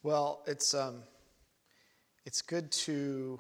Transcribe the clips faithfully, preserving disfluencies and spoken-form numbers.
Well, it's um, it's good to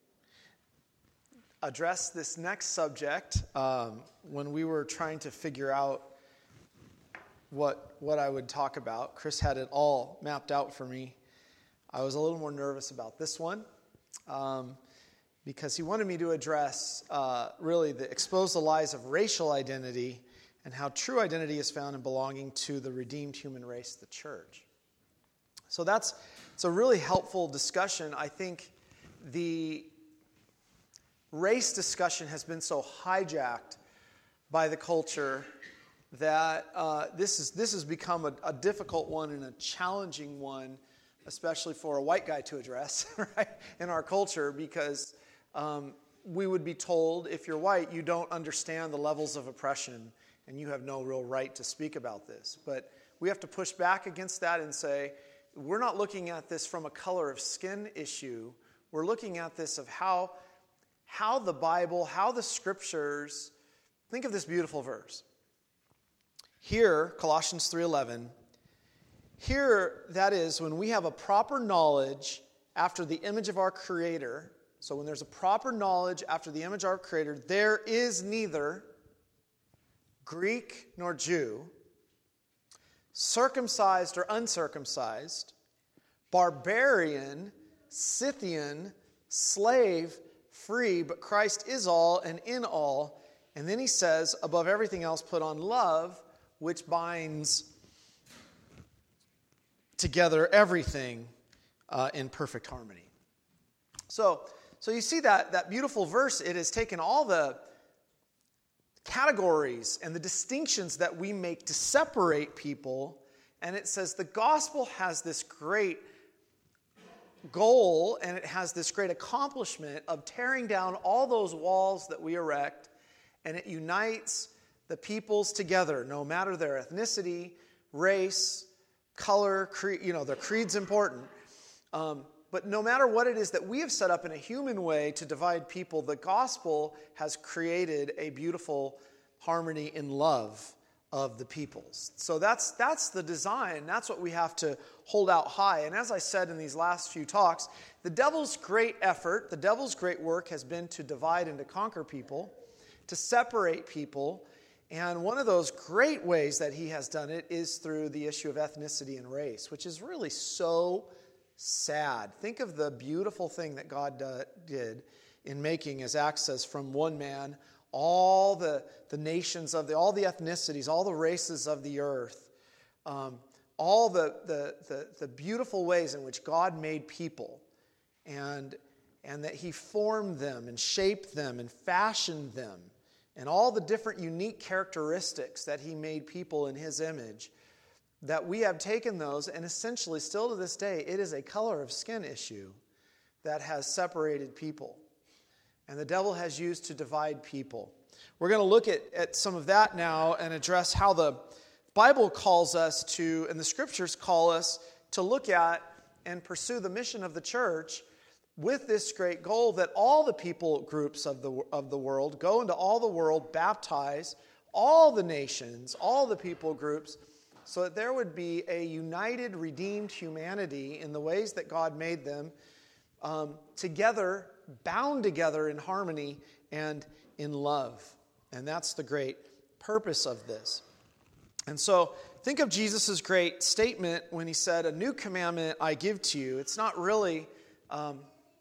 address this next subject. Um, when we were trying to figure out what what I would talk about, Chris had it all mapped out for me. I was a little more nervous about this one um, because he wanted me to address uh, really the expose the lies of racial identity and how true identity is found in belonging to the redeemed human race, the church. So that's it's a really helpful discussion. I think the race discussion has been so hijacked by the culture that uh, this is this has become a, a difficult one and a challenging one, especially for a white guy to address, right, in our culture, because um, we would be told, if you're white, you don't understand the levels of oppression and you have no real right to speak about this. But we have to push back against that and say, we're not looking at this from a color of skin issue. We're looking at this of how, how the Bible, how the Scriptures, think of this beautiful verse. Here, Colossians three eleven, here, that is, when we have a proper knowledge after the image of our Creator, so when there's a proper knowledge after the image of our Creator, there is neither Greek nor Jew, circumcised or uncircumcised, barbarian, Scythian, slave, free, but Christ is all and in all. And then he says, above everything else, put on love, which binds together everything uh, in perfect harmony. So, so you see that, that beautiful verse. It has taken all the categories and the distinctions that we make to separate people, and it says the gospel has this great goal and it has this great accomplishment of tearing down all those walls that we erect, and it unites the peoples together, no matter their ethnicity, race, color, creed. You know, their creed's important. Um, but no matter what it is that we have set up in a human way to divide people, the gospel has created a beautiful harmony in love of the peoples. So that's that's the design. That's what we have to hold out high. And as I said in these last few talks, the devil's great effort, the devil's great work has been to divide and to conquer people, to separate people. And one of those great ways that he has done it is through the issue of ethnicity and race, which is really so sad. Think of the beautiful thing that God uh, did in making, as Acts says, from one man, all the, the nations of the, all the ethnicities, all the races of the earth, um, all the, the, the, the beautiful ways in which God made people, and, and that he formed them and shaped them and fashioned them, and all the different unique characteristics that he made people in his image, that we have taken those, and essentially still to this day, it is a color of skin issue that has separated people. And the devil has used to divide people. We're going to look at, at some of that now and address how the Bible calls us to, and the Scriptures call us to look at and pursue the mission of the church with this great goal that all the people groups of the, of the world go into all the world, baptize all the nations, all the people groups, so that there would be a united, redeemed humanity in the ways that God made them, um, together, bound together in harmony and in love. And that's the great purpose of this. And so think of Jesus' great statement when he said, a new commandment I give to you. It's not really, um,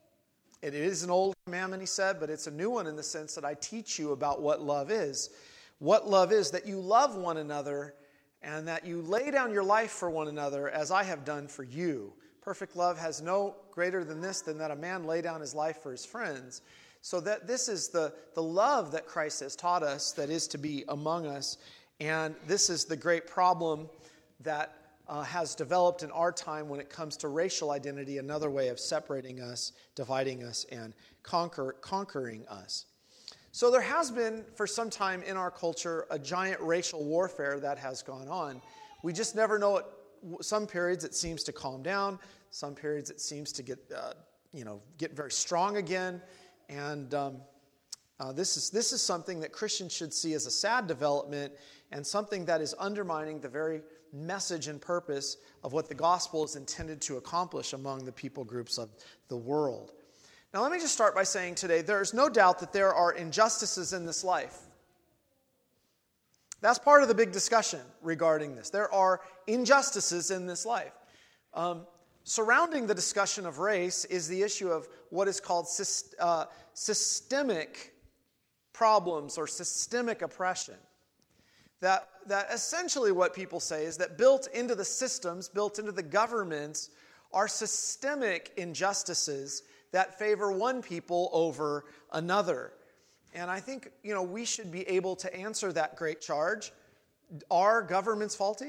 it is an old commandment, he said, but it's a new one in the sense that I teach you about what love is. What love is, that you love one another and that you lay down your life for one another as I have done for you. Perfect love has no greater than this, than that a man lay down his life for his friends. So that this is the, the love that Christ has taught us that is to be among us. And this is the great problem that uh, has developed in our time when it comes to racial identity, another way of separating us, dividing us, and conquer, conquering us. So there has been, for some time in our culture, a giant racial warfare that has gone on. We just never know it. Some periods it seems to calm down. Some periods it seems to get, uh, you know, get very strong again. And um, uh, this is this is something that Christians should see as a sad development and something that is undermining the very message and purpose of what the gospel is intended to accomplish among the people groups of the world. Now, let me just start by saying today, there is no doubt that there are injustices in this life. That's part of the big discussion regarding this. There are injustices in this life. Um, surrounding the discussion of race is the issue of what is called syst- uh, systemic problems or systemic oppression. That, that essentially what people say is that built into the systems, built into the governments, are systemic injustices that favor one people over another. And I think, you know, we should be able to answer that great charge. Are governments faulty?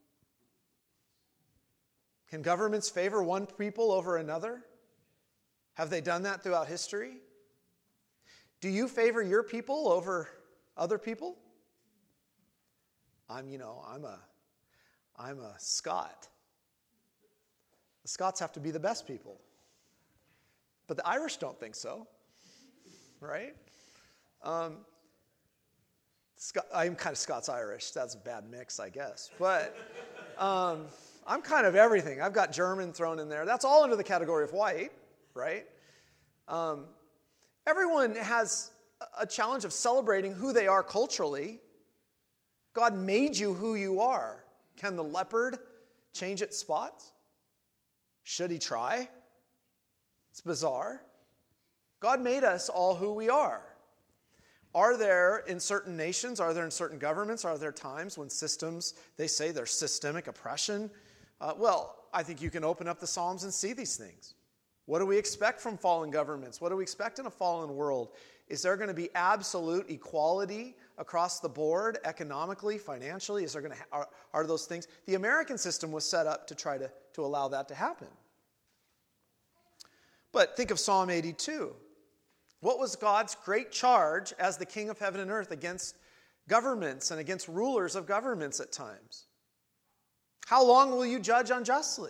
Can governments favor one people over another? Have they done that throughout history? Do you favor your people over other people? I'm, you know, I'm a, I'm a Scot. The Scots have to be the best people. But the Irish don't think so, right? Um, Scot- I'm kind of Scots-Irish. That's a bad mix, I guess. But um, I'm kind of everything. I've got German thrown in there. That's all under the category of white, right? Um, everyone has a challenge of celebrating who they are culturally. God made you who you are. Can the leopard change its spots? Should he try? It's bizarre. God made us all who we are. Are there in certain nations, are there in certain governments, are there times when systems, they say there's systemic oppression? Uh, well, I think you can open up the Psalms and see these things. What do we expect from fallen governments? What do we expect in a fallen world? Is there going to be absolute equality across the board, economically, financially? Is there going to ha- are, are those things? The American system was set up to try to, to allow that to happen. But think of Psalm eighty-two. What was God's great charge as the King of heaven and earth against governments and against rulers of governments at times? How long will you judge unjustly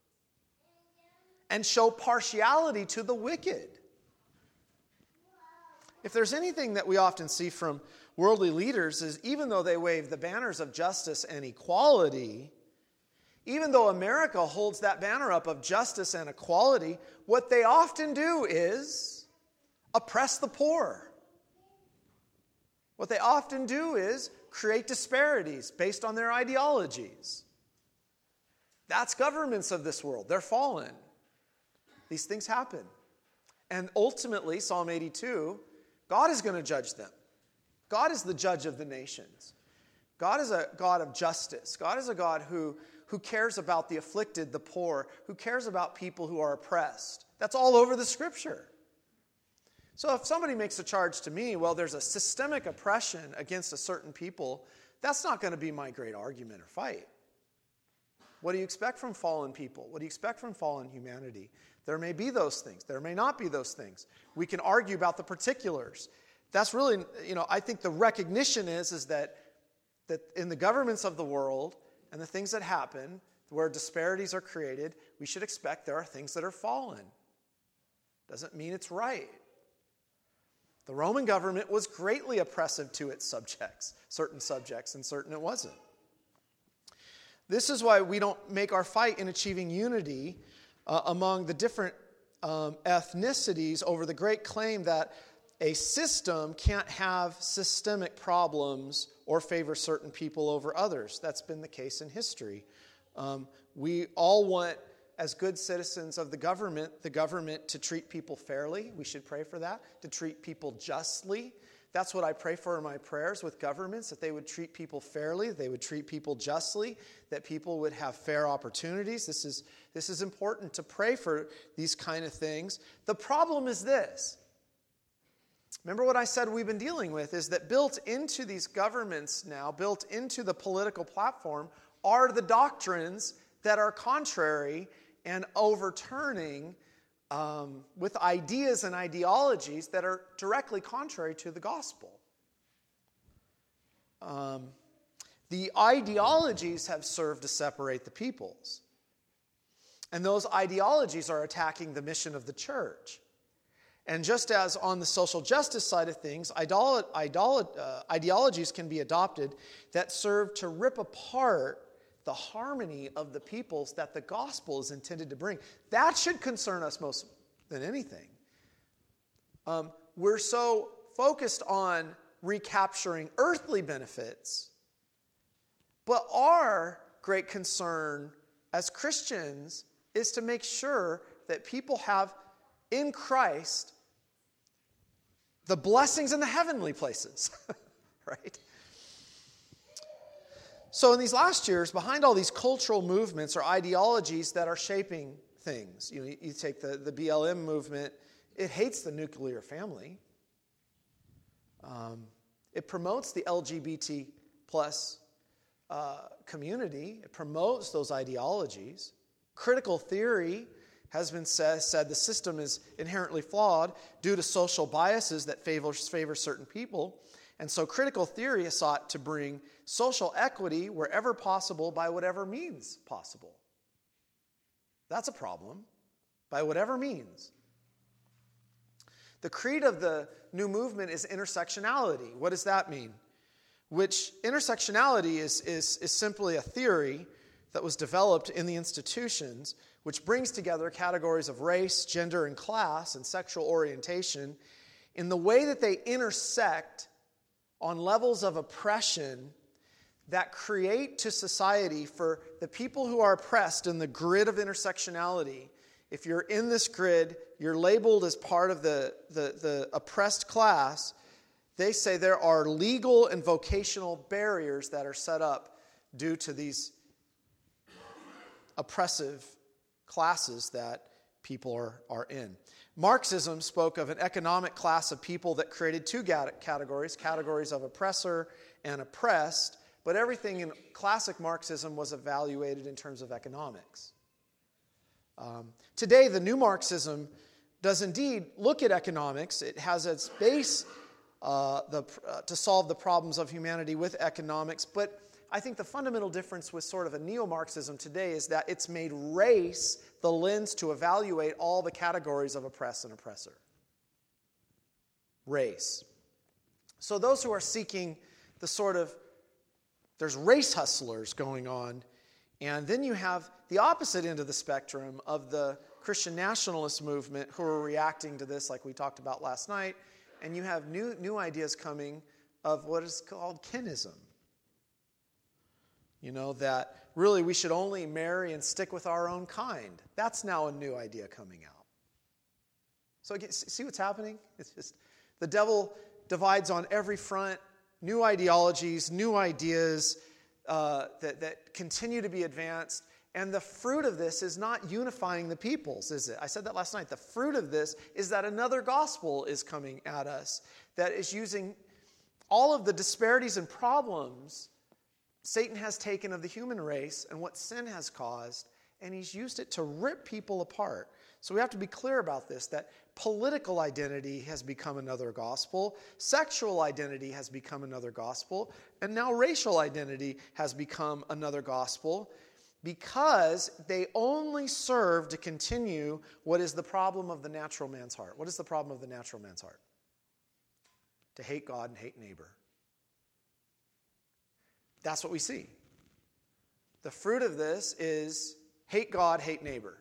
and show partiality to the wicked? If there's anything that we often see from worldly leaders is even though they wave the banners of justice and equality, even though America holds that banner up of justice and equality, what they often do is oppress the poor. What they often do is create disparities based on their ideologies. That's governments of this world. They're fallen. These things happen. And ultimately, Psalm eighty-two, God is going to judge them. God is the judge of the nations. God is a God of justice. God is a God who, who cares about the afflicted, the poor, who cares about people who are oppressed. That's all over the Scripture. So if somebody makes a charge to me, well, there's a systemic oppression against a certain people, that's not going to be my great argument or fight. What do you expect from fallen people? What do you expect from fallen humanity? There may be those things. There may not be those things. We can argue about the particulars. That's really, you know, I think the recognition is, is that, that in the governments of the world and the things that happen, where disparities are created, we should expect there are things that are fallen. Doesn't mean it's right. The Roman government was greatly oppressive to its subjects, certain subjects, and certain it wasn't. This is why we don't make our fight in achieving unity uh, among the different um, ethnicities over the great claim that a system can't have systemic problems or favor certain people over others. That's been the case in history. Um, we all want, as good citizens of the government, the government to treat people fairly. We should pray for that. To treat people justly. That's what I pray for in my prayers with governments, that they would treat people fairly, they would treat people justly, that people would have fair opportunities. This is, this is important to pray for these kind of things. The problem is this. Remember what I said we've been dealing with is that built into these governments now, built into the political platform, are the doctrines that are contrary and overturning um, with ideas and ideologies that are directly contrary to the gospel. Um, the ideologies have served to separate the peoples. And those ideologies are attacking the mission of the church. And just as on the social justice side of things, idol- idol- uh, ideologies can be adopted that serve to rip apart the harmony of the peoples that the gospel is intended to bring. That should concern us most than anything. Um, we're so focused on recapturing earthly benefits, but our great concern as Christians is to make sure that people have in Christ the blessings in the heavenly places, right? So in these last years, behind all these cultural movements are ideologies that are shaping things. You know, you take the, the B L M movement, it hates the nuclear family. Um, it promotes the L G B T plus uh, community. It promotes those ideologies. Critical theory has been said, said the system is inherently flawed due to social biases that favor, favor certain people. And so critical theory is sought to bring social equity wherever possible by whatever means possible. That's a problem. By whatever means. The creed of the new movement is intersectionality. What does that mean? Which intersectionality is, is, is simply a theory that was developed in the institutions, which brings together categories of race, gender, and class, and sexual orientation in the way that they intersect on levels of oppression that create to society for the people who are oppressed in the grid of intersectionality. If you're in this grid, you're labeled as part of the, the, the oppressed class. They say there are legal and vocational barriers that are set up due to these oppressive classes that people are, are in. Marxism spoke of an economic class of people that created two categories, categories of oppressor and oppressed, but everything in classic Marxism was evaluated in terms of economics. Um, today, the new Marxism does indeed look at economics. It has its base uh, the, uh, to solve the problems of humanity with economics, but I think the fundamental difference with sort of a neo-Marxism today is that it's made race the lens to evaluate all the categories of oppressed and oppressor. Race. So those who are seeking the sort of, there's race hustlers going on, and then you have the opposite end of the spectrum of the Christian nationalist movement who are reacting to this like we talked about last night, and you have new, new ideas coming of what is called kinism. You know, that really we should only marry and stick with our own kind. That's now a new idea coming out. So again, see what's happening? It's just the devil divides on every front, new ideologies, new ideas uh, that, that continue to be advanced. And the fruit of this is not unifying the peoples, is it? I said that last night. The fruit of this is that another gospel is coming at us that is using all of the disparities and problems Satan has taken of the human race and what sin has caused, and he's used it to rip people apart. So we have to be clear about this, that political identity has become another gospel, sexual identity has become another gospel, and now racial identity has become another gospel because they only serve to continue what is the problem of the natural man's heart. What is the problem of the natural man's heart? To hate God and hate neighbor. That's what we see. The fruit of this is hate God, hate neighbor.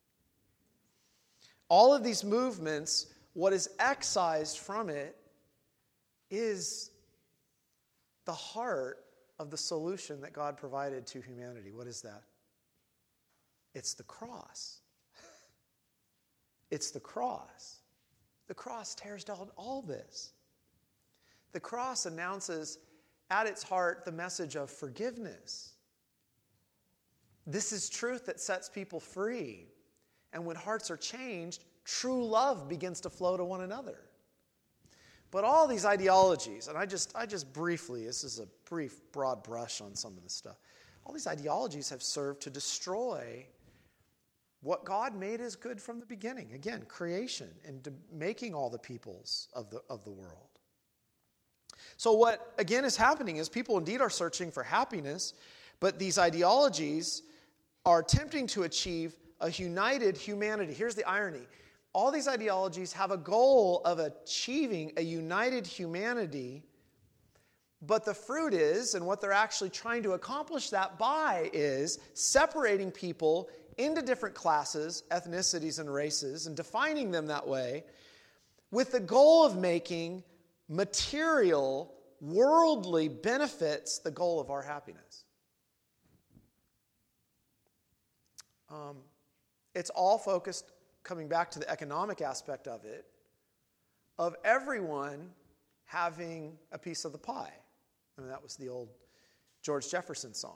All of these movements, what is excised from it is the heart of the solution that God provided to humanity. What is that? It's the cross. It's the cross. The cross tears down all this. The cross announces at its heart the message of forgiveness. This is truth that sets people free. And when hearts are changed, true love begins to flow to one another. But all these ideologies, and I just I just briefly, this is a brief, broad brush on some of this stuff. All these ideologies have served to destroy what God made as good from the beginning. Again, creation and making all the peoples of the of the world. So what, again, is happening is people indeed are searching for happiness, but these ideologies are attempting to achieve a united humanity. Here's the irony. All these ideologies have a goal of achieving a united humanity But the fruit is, and what they're actually trying to accomplish that by, is separating people into different classes, ethnicities, and races, and defining them that way, with the goal of making material, worldly benefits the goal of our happiness. Um, it's all focused, coming back to the economic aspect of it, of everyone having a piece of the pie. I mean, that was the old George Jefferson song.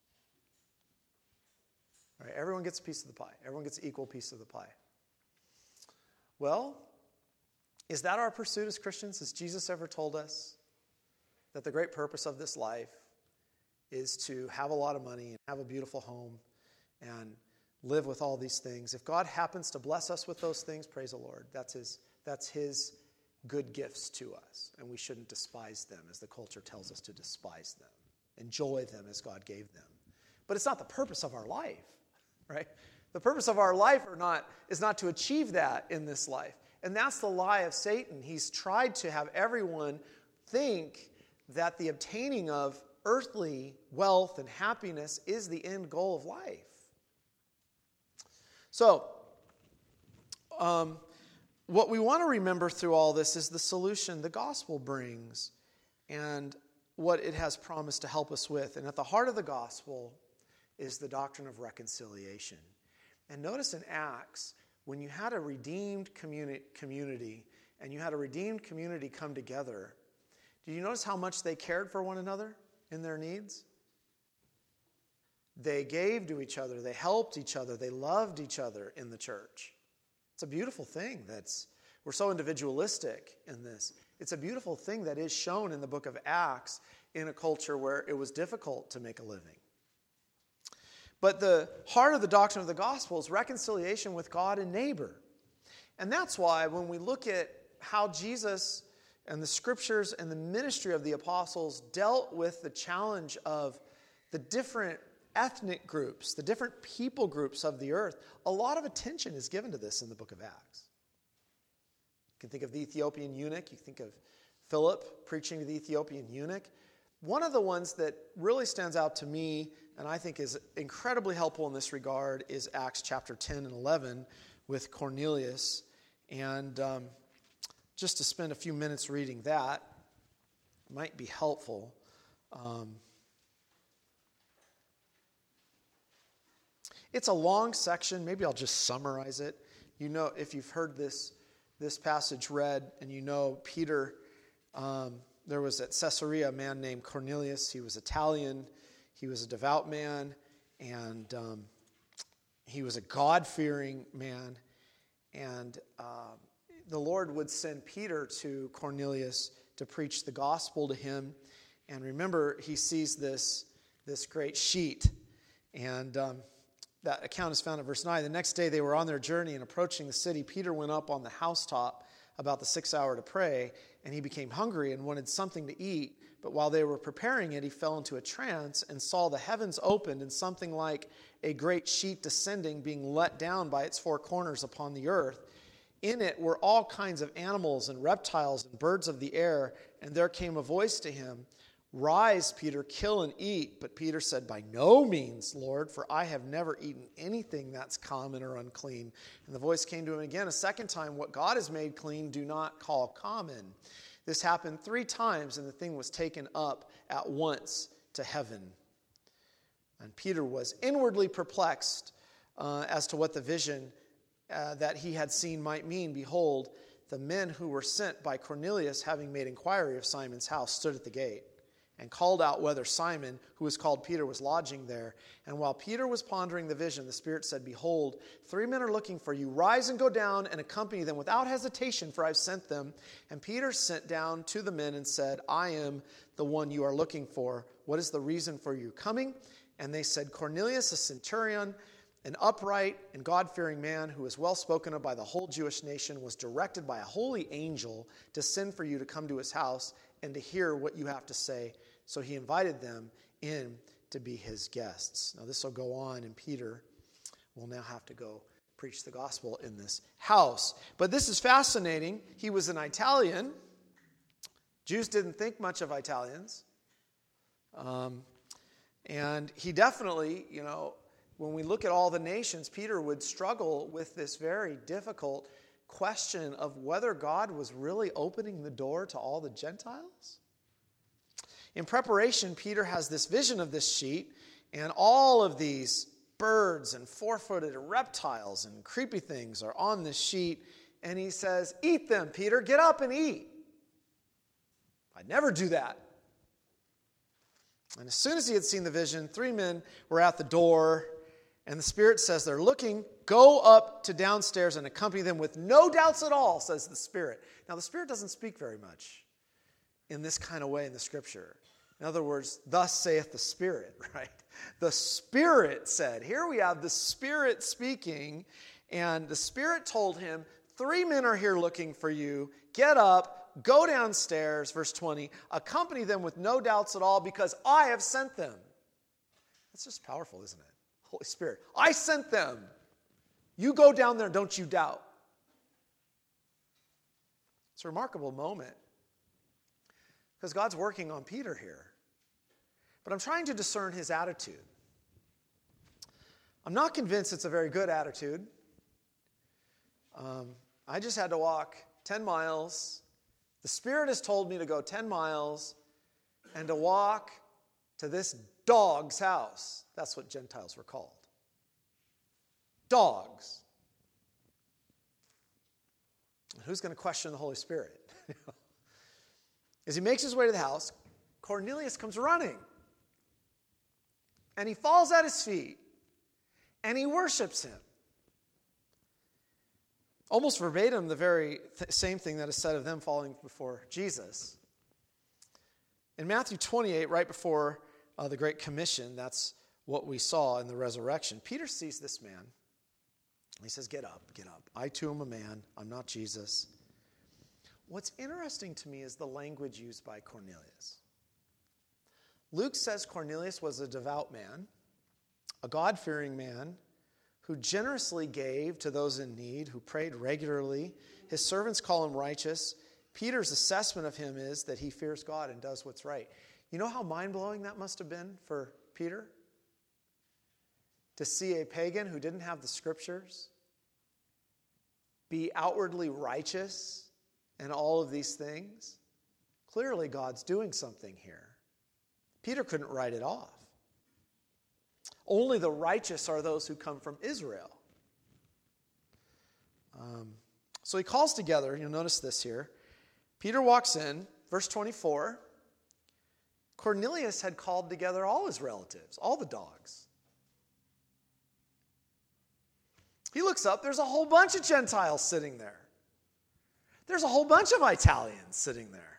Right? Everyone gets a piece of the pie. Everyone gets an equal piece of the pie. Well, is that our pursuit as Christians? Has Jesus ever told us that the great purpose of this life is to have a lot of money and have a beautiful home and live with all these things? If God happens to bless us with those things, praise the Lord. That's his, that's his good gifts to us, and we shouldn't despise them as the culture tells us to despise them. Enjoy them as God gave them. But it's not the purpose of our life, right? The purpose of our life are not, is not to achieve that in this life. And that's the lie of Satan. He's tried to have everyone think that the obtaining of earthly wealth and happiness is the end goal of life. So, um, what we want to remember through all this is the solution the gospel brings and what it has promised to help us with. And at the heart of the gospel is the doctrine of reconciliation. And notice in Acts, when you had a redeemed communi- community and you had a redeemed community come together, did you notice how much they cared for one another in their needs? They gave to each other. They helped each other. They loved each other in the church. It's a beautiful thing. That's we're so individualistic in this. It's a beautiful thing that is shown in the book of Acts in a culture where it was difficult to make a living. But the heart of the doctrine of the gospel is reconciliation with God and neighbor. And that's why when we look at how Jesus and the scriptures and the ministry of the apostles dealt with the challenge of the different ethnic groups, the different people groups of the earth, a lot of attention is given to this in the book of Acts. You can think of the Ethiopian eunuch. You can think of Philip preaching to the Ethiopian eunuch. One of the ones that really stands out to me and I think is incredibly helpful in this regard is Acts chapter ten and eleven with Cornelius. And um, just to spend a few minutes reading that might be helpful. Um, It's a long section. Maybe I'll just summarize it. You know, if you've heard this this passage read, and you know Peter, um, there was at Caesarea a man named Cornelius. He was Italian. He was a devout man, and um, he was a God-fearing man. And uh, the Lord would send Peter to Cornelius to preach the gospel to him. And remember, he sees this, this great sheet, and Um, that account is found in verse nine. The next day they were on their journey and approaching the city. Peter went up on the housetop about the sixth hour to pray, and he became hungry and wanted something to eat. But while they were preparing it, he fell into a trance and saw the heavens opened and something like a great sheet descending, being let down by its four corners upon the earth. In it were all kinds of animals and reptiles and birds of the air, and there came a voice to him, "Rise, Peter, kill and eat." But Peter said, "By no means, Lord, for I have never eaten anything that's common or unclean." And the voice came to him again a second time, "What God has made clean, do not call common." This happened three times, and the thing was taken up at once to heaven. And Peter was inwardly perplexed uh, as to what the vision uh, that he had seen might mean. Behold, the men who were sent by Cornelius, having made inquiry of Simon's house, stood at the gate, and called out whether Simon, who was called Peter, was lodging there. And while Peter was pondering the vision, the Spirit said, "Behold, three men are looking for you. Rise and go down and accompany them without hesitation, for I have sent them." And Peter sent down to the men and said, "I am the one you are looking for. What is the reason for your coming?" And they said, "Cornelius, a centurion, an upright and God-fearing man who is well spoken of by the whole Jewish nation, was directed by a holy angel to send for you to come to his house and to hear what you have to say." So he invited them in to be his guests. Now this will go on, and Peter will now have to go preach the gospel in this house. But this is fascinating. He was an Italian. Jews didn't think much of Italians. Um, and he definitely, you know, when we look at all the nations, Peter would struggle with this very difficult question of whether God was really opening the door to all the Gentiles. In preparation, Peter has this vision of this sheet, and all of these birds and four-footed reptiles and creepy things are on this sheet, and he says, "Eat them, Peter, get up and eat." I'd never do that. And as soon as he had seen the vision, three men were at the door, and the Spirit says they're looking. "Go up to downstairs and accompany them with no doubts at all," says the Spirit. Now, the Spirit doesn't speak very much in this kind of way in the Scripture. In other words, "Thus saith the Spirit," right? The Spirit said. Here we have the Spirit speaking, and the Spirit told him, "Three men are here looking for you. Get up, go downstairs," verse twenty, "accompany them with no doubts at all, because I have sent them." That's just powerful, isn't it? Holy Spirit, I sent them. You go down there, don't you doubt. It's a remarkable moment, because God's working on Peter here. But I'm trying to discern his attitude. I'm not convinced it's a very good attitude. Um, I just had to walk ten miles. The Spirit has told me to go ten miles and to walk to this dog's house. That's what Gentiles were called. Dogs. Who's going to question the Holy Spirit? As he makes his way to the house, Cornelius comes running. And he falls at his feet. And he worships him. Almost verbatim, the very th- same thing that is said of them falling before Jesus. In Matthew twenty-eight, right before uh, the Great Commission, that's what we saw in the resurrection. Peter sees this man. He says, "Get up, get up. I too am a man. I'm not Jesus." What's interesting to me is the language used by Cornelius. Luke says Cornelius was a devout man, a God-fearing man, who generously gave to those in need, who prayed regularly. His servants call him righteous. Peter's assessment of him is that he fears God and does what's right. You know how mind-blowing that must have been for Peter? To see a pagan who didn't have the Scriptures be outwardly righteous and all of these things. Clearly, God's doing something here. Peter couldn't write it off. Only the righteous are those who come from Israel. Um, so he calls together, you'll notice this here. Peter walks in, verse twenty-four. Cornelius had called together all his relatives, all the dogs. He looks up, there's a whole bunch of Gentiles sitting there. There's a whole bunch of Italians sitting there.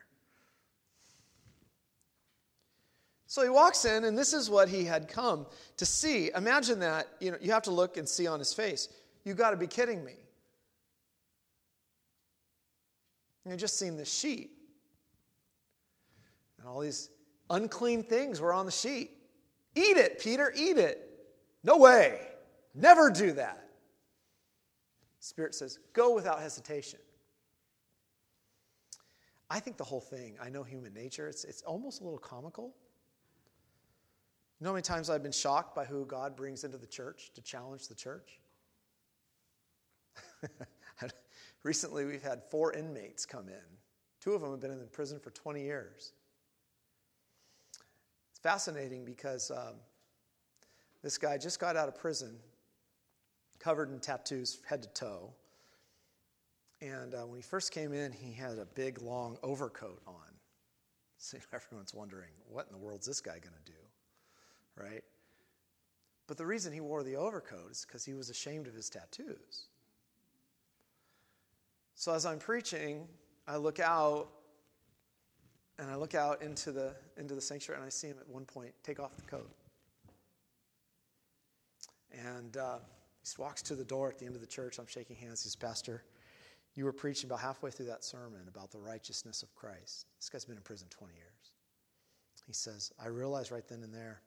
So he walks in, and this is what he had come to see. Imagine that. You know, you have to look and see on his face. You've got to be kidding me. You've just seen this sheet. And all these unclean things were on the sheet. Eat it, Peter, eat it. No way. Never do that. Spirit says, go without hesitation. I think the whole thing, I know human nature, it's, it's almost a little comical. You know how many times I've been shocked by who God brings into the church to challenge the church? Recently, we've had four inmates come in. Two of them have been in prison for twenty years. It's fascinating because um, this guy just got out of prison, covered in tattoos head to toe. And uh, when he first came in, he had a big, long overcoat on. So everyone's wondering, what in the world's this guy going to do? Right? But the reason he wore the overcoat is because he was ashamed of his tattoos. So as I'm preaching, I look out, and I look out into the into the sanctuary, and I see him at one point take off the coat. And uh, he walks to the door at the end of the church. I'm shaking hands. He's pastor. You were preaching about halfway through that sermon about the righteousness of Christ. This guy's been in prison twenty years. He says, I realized right then and there,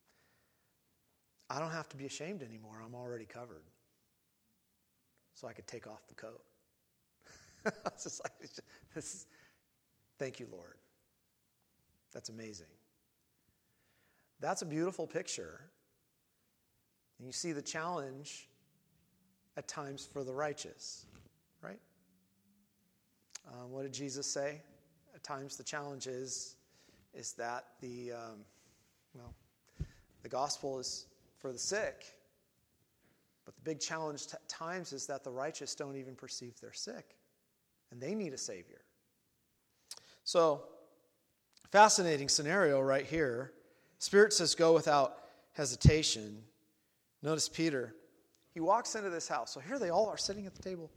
I don't have to be ashamed anymore. I'm already covered. So I could take off the coat. It's just like, this is, thank you, Lord. That's amazing. That's a beautiful picture. And you see the challenge at times for the righteous, right? Um, what did Jesus say? At times the challenge is, is that the, um, well, the gospel is for the sick. But the big challenge at times is that the righteous don't even perceive they're sick. And they need a Savior. So, fascinating scenario right here. Spirit says go without hesitation. Notice Peter. He walks into this house. So here they all are sitting at the table.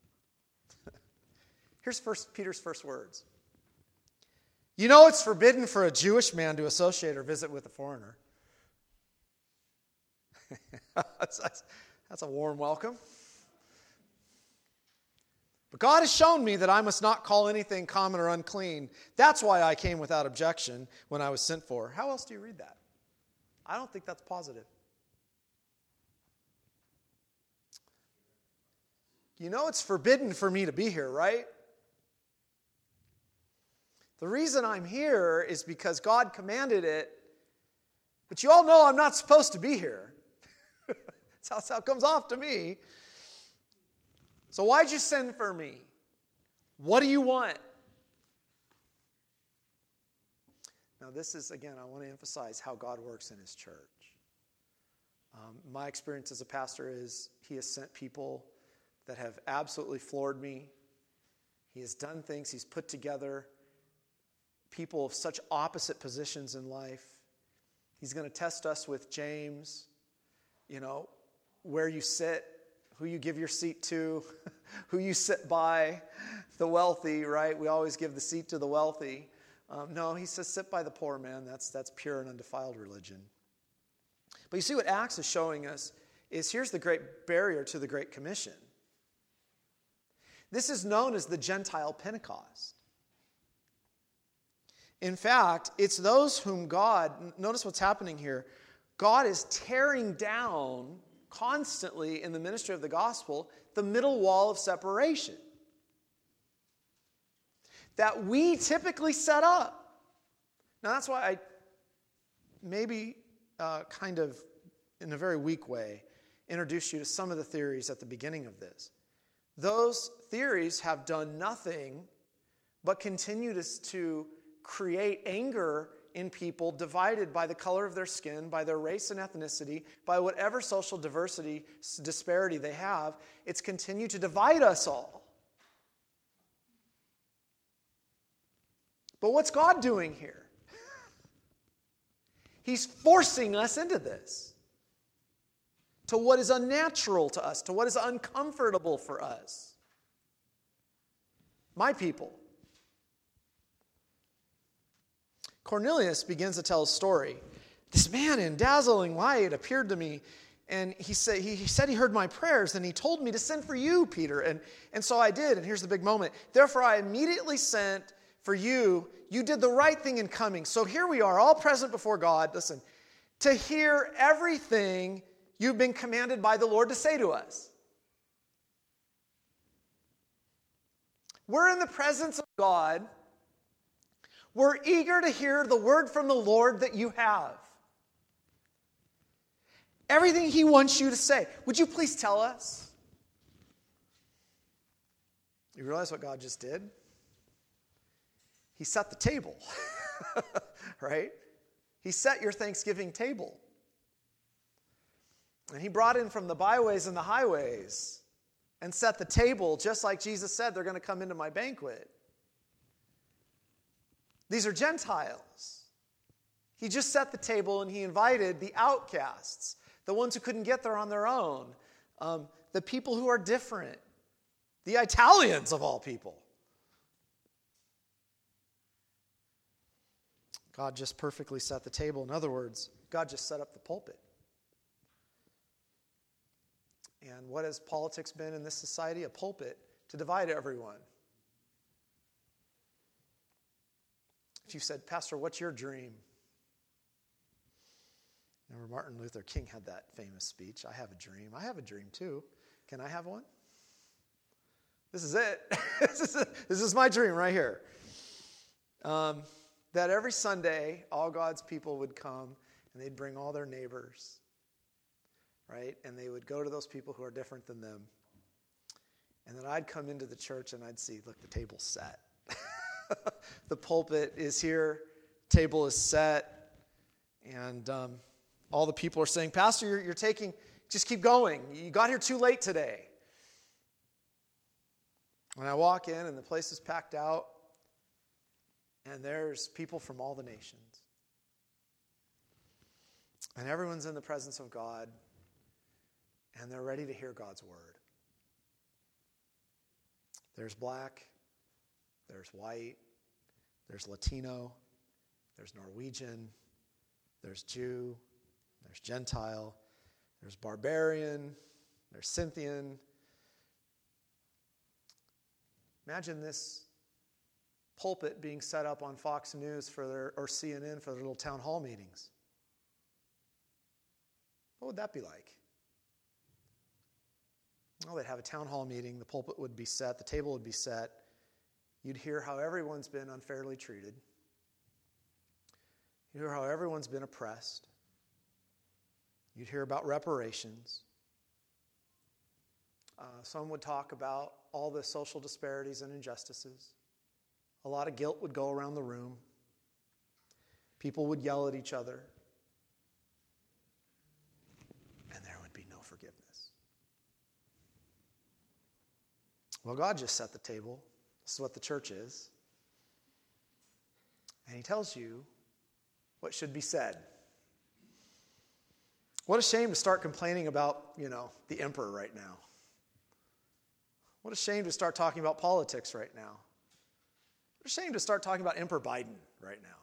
Here's first Peter's first words. You know it's forbidden for a Jewish man to associate or visit with a foreigner. that's, that's, that's a warm welcome. But God has shown me that I must not call anything common or unclean. That's why I came without objection when I was sent for. How else do you read that? I don't think that's positive. You know it's forbidden for me to be here, right? The reason I'm here is because God commanded it, but you all know I'm not supposed to be here. That's how it comes off to me. So why'd you send for me? What do you want? Now this is, again, I want to emphasize how God works in His church. Um, my experience as a pastor is He has sent people that have absolutely floored me. He has done things, He's put together people of such opposite positions in life. He's going to test us with James, you know, where you sit, who you give your seat to, who you sit by, the wealthy, right? We always give the seat to the wealthy. Um, no, he says sit by the poor man. That's, that's pure and undefiled religion. But you see what Acts is showing us is here's the great barrier to the Great Commission. This is known as the Gentile Pentecost. In fact, it's those whom God, notice what's happening here, God is tearing down constantly in the ministry of the gospel the middle wall of separation that we typically set up. Now that's why I maybe uh, kind of in a very weak way introduced you to some of the theories at the beginning of this. Those theories have done nothing but continue to, to create anger in people divided by the color of their skin, by their race and ethnicity, by whatever social diversity, disparity they have. It's continued to divide us all. But what's God doing here? He's forcing us into this. To what is unnatural to us, to what is uncomfortable for us. My people. Cornelius begins to tell a story. This man in dazzling light appeared to me, and he said he, he said he heard my prayers, and he told me to send for you, Peter. And, and so I did, and here's the big moment. Therefore I immediately sent for you. You did the right thing in coming. So here we are, all present before God, listen, to hear everything you've been commanded by the Lord to say to us. We're in the presence of God. We're eager to hear the word from the Lord that you have. Everything He wants you to say. Would you please tell us? You realize what God just did? He set the table. Right? He set your Thanksgiving table. And He brought in from the byways and the highways and set the table just like Jesus said, they're going to come into my banquet. These are Gentiles. He just set the table and He invited the outcasts, the ones who couldn't get there on their own, um, the people who are different, the Italians of all people. God just perfectly set the table. In other words, God just set up the pulpit. And what has politics been in this society? A pulpit to divide everyone. If you said, Pastor, what's your dream? Remember Martin Luther King had that famous speech, I have a dream. I have a dream too. Can I have one? This is it. this, is a, this is my dream right here. Um, that every Sunday, all God's people would come and they'd bring all their neighbors, right? And they would go to those people who are different than them. And then I'd come into the church and I'd see, look, the table's set. The pulpit is here, table is set, and um, all the people are saying, Pastor, you're, you're taking, just keep going. You got here too late today. When I walk in and the place is packed out, and there's people from all the nations. And everyone's in the presence of God, and they're ready to hear God's word. There's black, there's white, there's Latino, there's Norwegian, there's Jew, there's Gentile, there's barbarian, there's Scythian. Imagine this pulpit being set up on Fox News for their, or C N N for their little town hall meetings. What would that be like? Well, they'd have a town hall meeting, the pulpit would be set, the table would be set. You'd hear how everyone's been unfairly treated. You'd hear how everyone's been oppressed. You'd hear about reparations. Uh, some would talk about all the social disparities and injustices. A lot of guilt would go around the room. People would yell at each other. And there would be no forgiveness. Well, God just set the table. This is what the church is. And he tells you what should be said. What a shame to start complaining about, you know, the emperor right now. What a shame to start talking about politics right now. What a shame to start talking about Emperor Biden right now.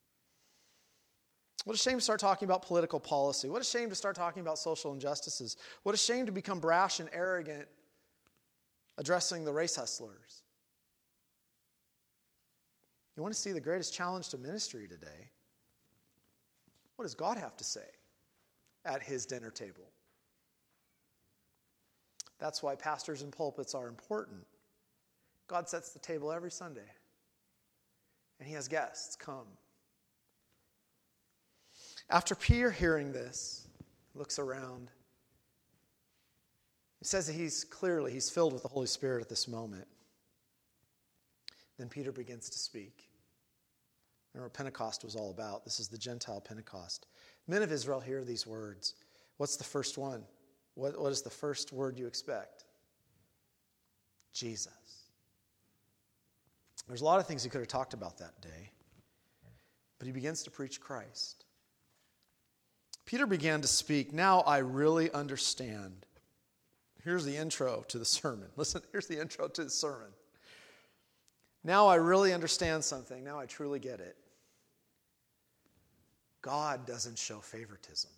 What a shame to start talking about political policy. What a shame to start talking about social injustices. What a shame to become brash and arrogant addressing the race hustlers. You want to see the greatest challenge to ministry today? What does God have to say at his dinner table? That's why pastors and pulpits are important. God sets the table every Sunday. And he has guests come. After Peter hearing this, looks around. It says that he's clearly, he's filled with the Holy Spirit at this moment. Then Peter begins to speak. Remember what Pentecost was all about. This is the Gentile Pentecost. Men of Israel, hear these words. What's the first one? What, what is the first word you expect? Jesus. There's a lot of things he could have talked about that day. But he begins to preach Christ. Peter began to speak. Now I really understand. Here's the intro to the sermon. Listen, here's the intro to the sermon. Now I really understand something. Now I truly get it. God doesn't show favoritism.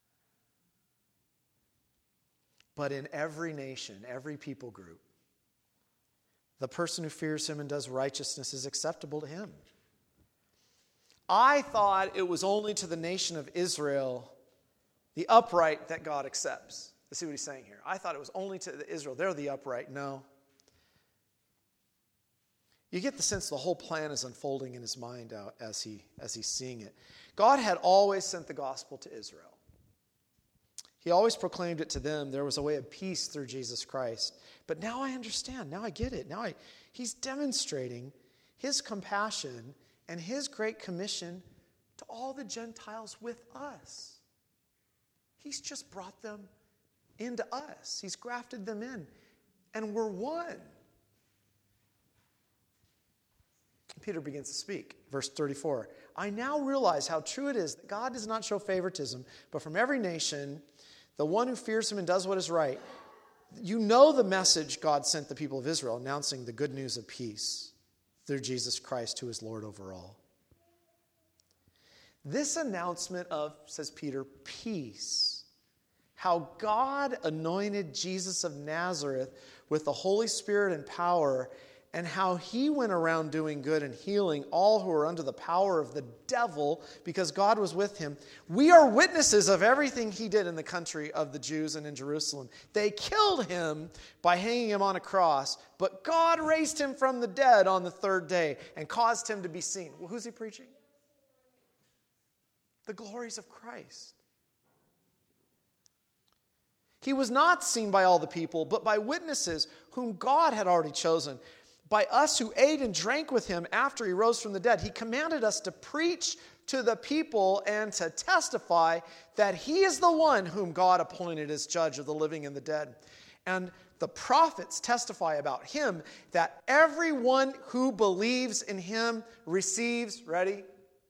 But in every nation, every people group, the person who fears him and does righteousness is acceptable to him. I thought it was only to the nation of Israel, the upright, that God accepts. Let's see what he's saying here. I thought it was only to Israel. They're the upright. No. You get the sense the whole plan is unfolding in his mind out as he as he's seeing it. God had always sent the gospel to Israel. He always proclaimed it to them. There was a way of peace through Jesus Christ. But now I understand. Now I get it. Now I, he's demonstrating his compassion and his great commission to all the Gentiles with us. He's just brought them into us. He's grafted them in. And we're one. Peter begins to speak. Verse thirty-four. I now realize how true it is that God does not show favoritism, but from every nation, the one who fears him and does what is right. You know the message God sent the people of Israel, announcing the good news of peace through Jesus Christ, who is Lord over all. This announcement of, says Peter, peace, how God anointed Jesus of Nazareth with the Holy Spirit and power, and how he went around doing good and healing all who were under the power of the devil because God was with him. We are witnesses of everything he did in the country of the Jews and in Jerusalem. They killed him by hanging him on a cross, but God raised him from the dead on the third day and caused him to be seen. Well, who's he preaching? the glories of Christ. He was not seen by all the people, but by witnesses whom God had already chosen. By us who ate and drank with him after he rose from the dead, he commanded us to preach to the people and to testify that he is the one whom God appointed as judge of the living and the dead. And the prophets testify about him that everyone who believes in him receives, ready?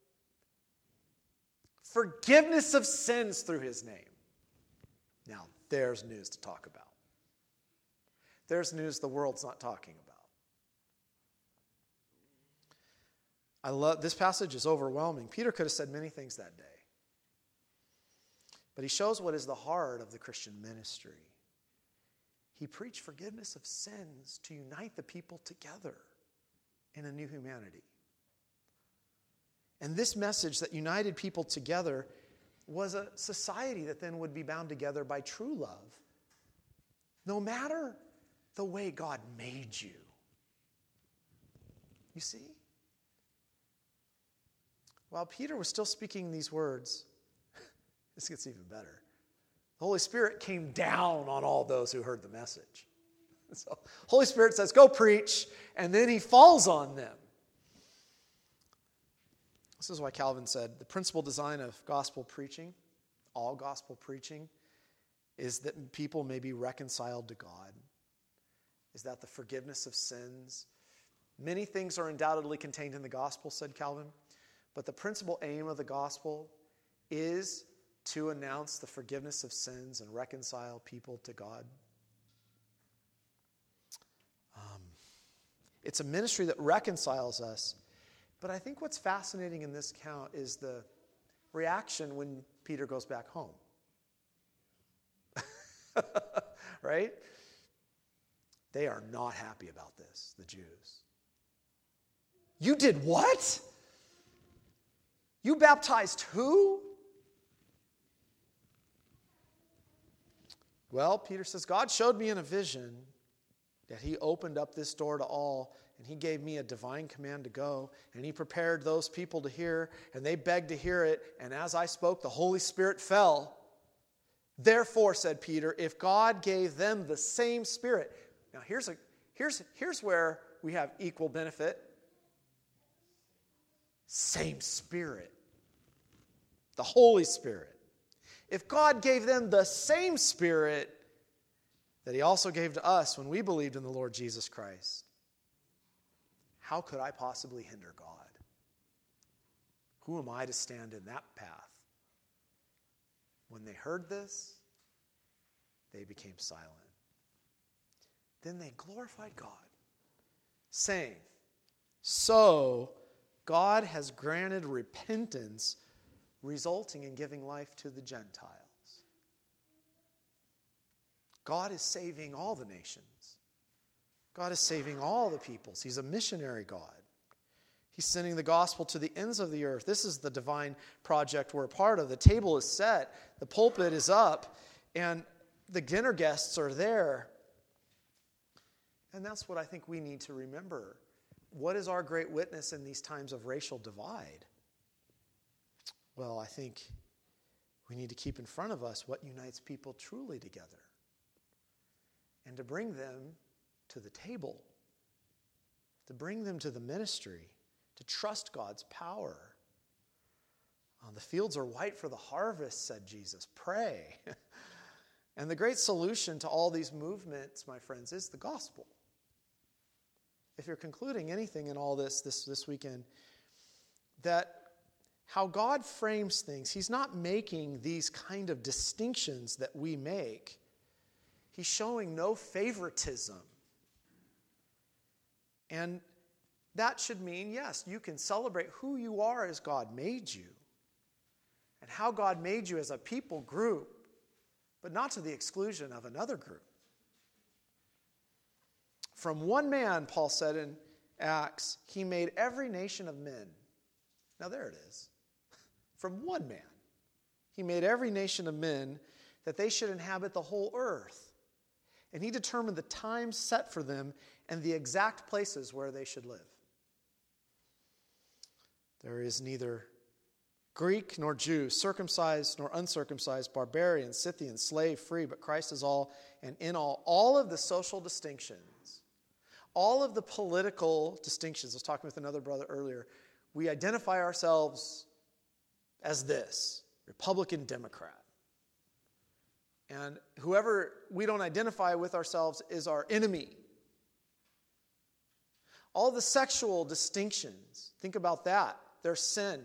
Forgiveness of sins through his name. Now, there's news to talk about. There's news the world's not talking about. I love this passage is overwhelming. Peter could have said many things that day. But he shows what is the heart of the Christian ministry. He preached forgiveness of sins to unite the people together in a new humanity. And this message that united people together was a society that then would be bound together by true love. No matter the way God made you. You see? While Peter was still speaking these words, this gets even better. The Holy Spirit came down on all those who heard the message. So, Holy Spirit says, go preach, and then he falls on them. This is why Calvin said, the principal design of gospel preaching, all gospel preaching, is that people may be reconciled to God. Is that the forgiveness of sins? Many things are undoubtedly contained in the gospel, said Calvin. But the principal aim of the gospel is to announce the forgiveness of sins and reconcile people to God. Um, it's a ministry that reconciles us. But I think what's fascinating in this account is the reaction when Peter goes back home. Right? They are not happy about this, the Jews. You did what? You baptized who? Well, Peter says, God showed me in a vision that he opened up this door to all, and he gave me a divine command to go, and he prepared those people to hear, and they begged to hear it, and as I spoke, the Holy Spirit fell. Therefore, said Peter, if God gave them the same Spirit. Now, here's, a, here's, here's where we have equal benefit. Same Spirit. The Holy Spirit. If God gave them the same Spirit that he also gave to us when we believed in the Lord Jesus Christ, how could I possibly hinder God? Who am I to stand in that path? When they heard this, they became silent. Then they glorified God, saying, so God has granted repentance, resulting in giving life to the Gentiles. God is saving all the nations. God is saving all the peoples. He's a missionary God. He's sending the gospel to the ends of the earth. This is the divine project we're a part of. The table is set, the pulpit is up, and the dinner guests are there. And that's what I think we need to remember. What is our great witness in these times of racial divide? Well, I think we need to keep in front of us what unites people truly together and to bring them to the table, to bring them to the ministry, to trust God's power. Uh, the fields are white for the harvest, said Jesus. Pray. And the great solution to all these movements, my friends, is the gospel. If you're concluding anything in all this this, this weekend, that how God frames things, he's not making these kind of distinctions that we make. He's showing no favoritism. And that should mean, yes, you can celebrate who you are as God made you and how God made you as a people group, but not to the exclusion of another group. From one man, Paul said in Acts, he made every nation of men. Now there it is. From one man, he made every nation of men that they should inhabit the whole earth. And he determined the time set for them and the exact places where they should live. There is neither Greek nor Jew, circumcised nor uncircumcised, barbarian, Scythian, slave, free, but Christ is all and in all. All of the social distinctions, all of the political distinctions. I was talking with another brother earlier. We identify ourselves as this, Republican, Democrat. And whoever we don't identify with ourselves is our enemy. All the sexual distinctions, think about that. They're sin.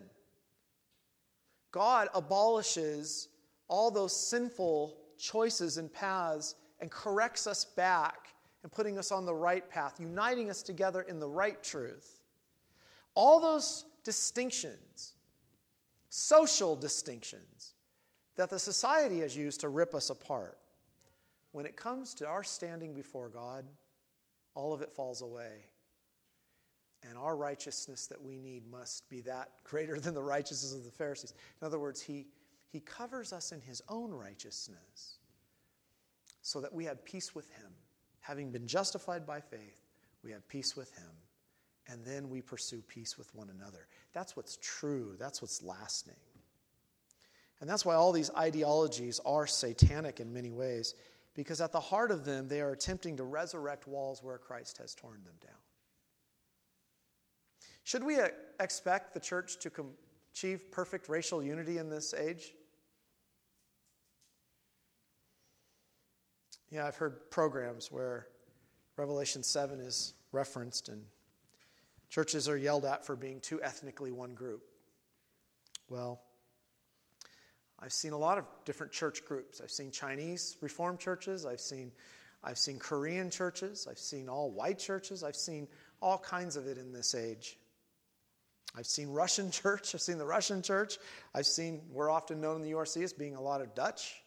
God abolishes all those sinful choices and paths and corrects us back and putting us on the right path, uniting us together in the right truth. All those distinctions, social distinctions, that the society has used to rip us apart. When it comes to our standing before God, all of it falls away. And our righteousness that we need must be that greater than the righteousness of the Pharisees. In other words, he, he covers us in his own righteousness so that we have peace with him. Having been justified by faith, we have peace with him. And then we pursue peace with one another. That's what's true. That's what's lasting. And that's why all these ideologies are satanic in many ways, because at the heart of them, they are attempting to resurrect walls where Christ has torn them down. Should we expect the church to achieve perfect racial unity in this age? Yeah, I've heard programs where Revelation seven is referenced and churches are yelled at for being too ethnically one group. Well, I've seen a lot of different church groups. I've seen Chinese Reformed churches. I've seen, I've seen Korean churches. I've seen all white churches. I've seen all kinds of it in this age. I've seen Russian church. I've seen the Russian church. I've seen, we're often known in the U R C as being a lot of Dutch.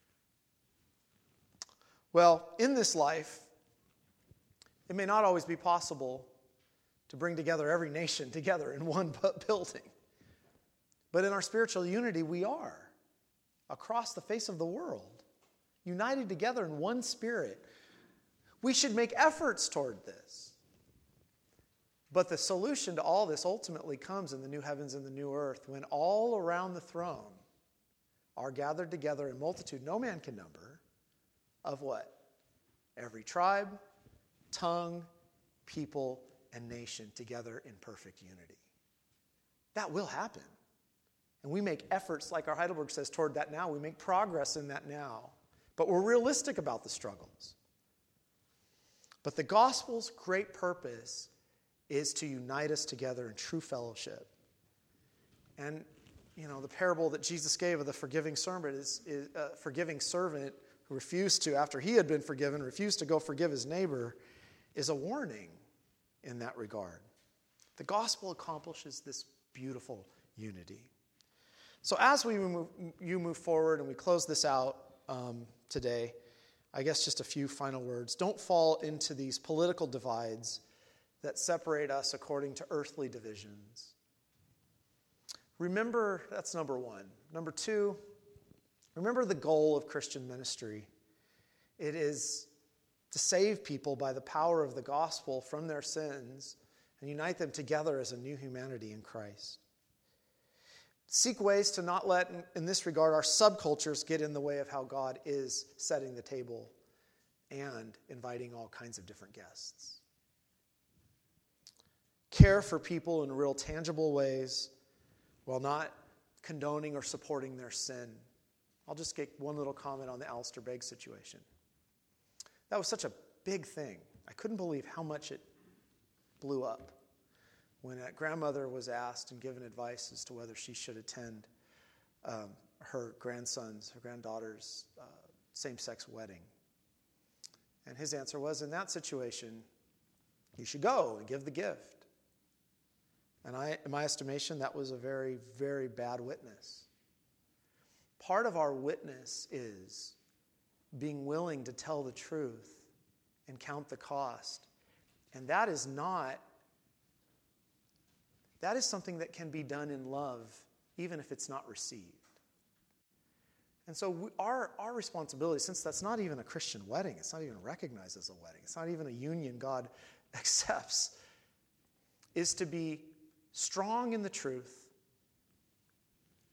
Well, in this life, it may not always be possible to bring together every nation together in one building. But in our spiritual unity, we are across the face of the world, united together in one spirit. We should make efforts toward this. But the solution to all this ultimately comes in the new heavens and the new earth, when all around the throne are gathered together in multitude, no man can number, of what? Every tribe, tongue, people, and nation together in perfect unity. That will happen. And we make efforts, like our Heidelberg says, toward that now. We make progress in that now. But we're realistic about the struggles. But the gospel's great purpose is to unite us together in true fellowship. And, you know, the parable that Jesus gave of the forgiving servant is, is a forgiving servant who refused to, after he had been forgiven, refused to go forgive his neighbor, is a warning in that regard. The gospel accomplishes this beautiful unity. So as we move, you move forward and we close this out um, today, I guess just a few final words. Don't fall into these political divides that separate us according to earthly divisions. Remember, that's number one. Number two, remember the goal of Christian ministry. It is to save people by the power of the gospel from their sins and unite them together as a new humanity in Christ. Seek ways to not let, in this regard, our subcultures get in the way of how God is setting the table and inviting all kinds of different guests. Care for people in real tangible ways while not condoning or supporting their sin. I'll just get one little comment on the Alistair Begg situation. That was such a big thing. I couldn't believe how much it blew up when a grandmother was asked and given advice as to whether she should attend um, her grandson's, her granddaughter's uh, same-sex wedding. And his answer was, in that situation, you should go and give the gift. And I, in my estimation, that was a very, very bad witness. Part of our witness is being willing to tell the truth and count the cost. And that is not, that is something that can be done in love, even if it's not received. And so we, our, our responsibility, since that's not even a Christian wedding, it's not even recognized as a wedding, it's not even a union God accepts, is to be strong in the truth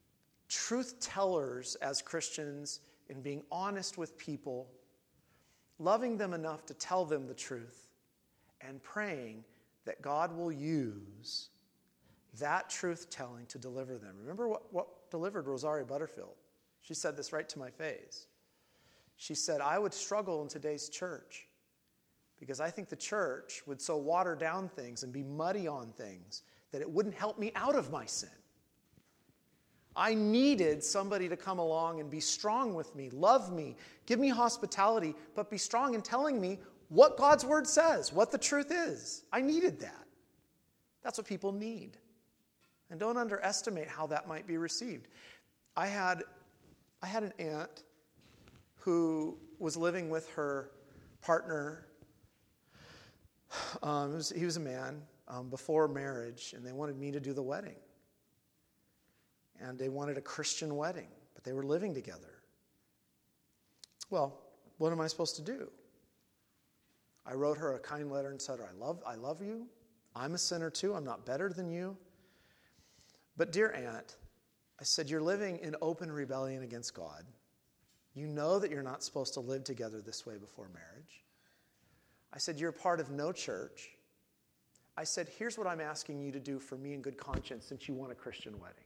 truth tellers as Christians in being honest with people, loving them enough to tell them the truth, and praying that God will use that truth-telling to deliver them. Remember what, what delivered Rosaria Butterfield? She said this right to my face. She said, I would struggle in today's church because I think the church would so water down things and be muddy on things that it wouldn't help me out of my sin. I needed somebody to come along and be strong with me, love me, give me hospitality, but be strong in telling me what God's word says, what the truth is. I needed that. That's what people need. And don't underestimate how that might be received. I had, I had an aunt who was living with her partner. Um, it was, he was a man um, before marriage, and they wanted me to do the wedding. And they wanted a Christian wedding, but they were living together. Well, what am I supposed to do? I wrote her a kind letter and said, I love, I love you. I'm a sinner too. I'm not better than you. But dear aunt, I said, you're living in open rebellion against God. You know that you're not supposed to live together this way before marriage. I said, you're part of no church. I said, here's what I'm asking you to do for me in good conscience since you want a Christian wedding.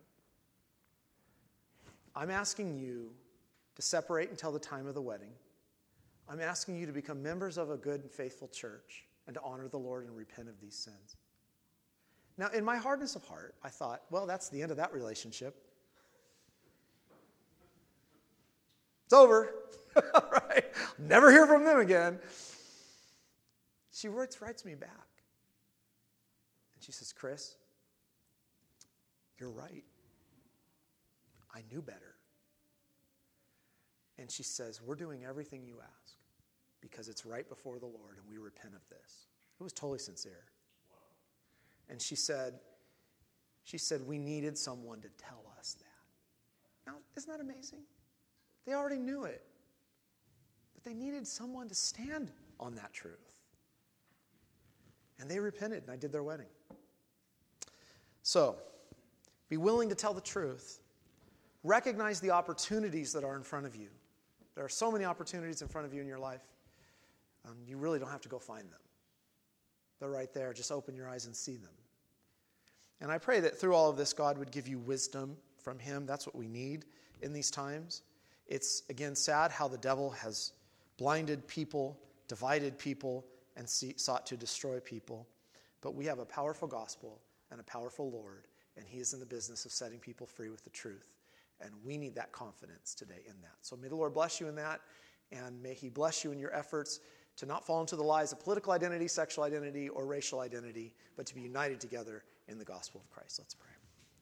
I'm asking you to separate until the time of the wedding. I'm asking you to become members of a good and faithful church and to honor the Lord and repent of these sins. Now, in my hardness of heart, I thought, well, that's the end of that relationship. It's over. Right? Never hear from them again. She writes, writes me back. And she says, Chris, you're right. I knew better. And she says, we're doing everything you ask because it's right before the Lord and we repent of this. It was totally sincere. Wow. And she said, she said, we needed someone to tell us that. Now, isn't that amazing? They already knew it. But they needed someone to stand on that truth. And they repented, and I did their wedding. So, be willing to tell the truth. Recognize the opportunities that are in front of you. There are so many opportunities in front of you in your life. Um, you really don't have to go find them. They're right there. Just open your eyes and see them. And I pray that through all of this, God would give you wisdom from Him. That's what we need in these times. It's, again, sad how the devil has blinded people, divided people, and see, sought to destroy people. But we have a powerful gospel and a powerful Lord, and He is in the business of setting people free with the truth. And we need that confidence today in that. So may the Lord bless you in that, and may He bless you in your efforts to not fall into the lies of political identity, sexual identity, or racial identity, but to be united together in the gospel of Christ. Let's pray.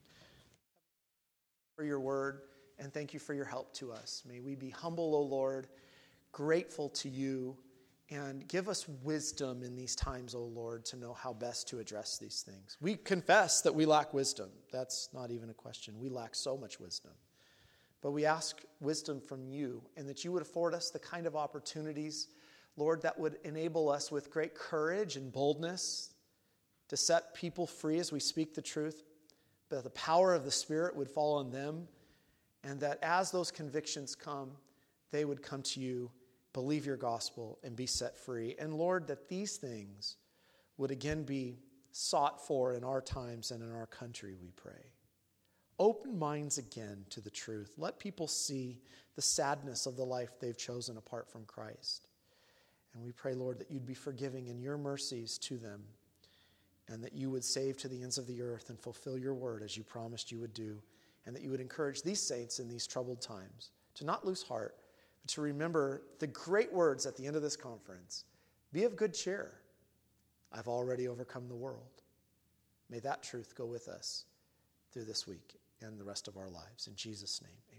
For your word, and thank you for your help to us. May we be humble, O Lord, grateful to you, and give us wisdom in these times, O Lord, to know how best to address these things. We confess that we lack wisdom. That's not even a question. We lack so much wisdom. But we ask wisdom from you, and that you would afford us the kind of opportunities, Lord, that would enable us with great courage and boldness to set people free as we speak the truth, that the power of the Spirit would fall on them, and that as those convictions come, they would come to you, believe your gospel, and be set free. And Lord, that these things would again be sought for in our times and in our country, we pray. Open minds again to the truth. Let people see the sadness of the life they've chosen apart from Christ. And we pray, Lord, that you'd be forgiving in your mercies to them, and that you would save to the ends of the earth and fulfill your word as you promised you would do, and that you would encourage these saints in these troubled times to not lose heart, but to remember the great words at the end of this conference. Be of good cheer. I've already overcome the world. May that truth go with us through this week and the rest of our lives. In Jesus' name,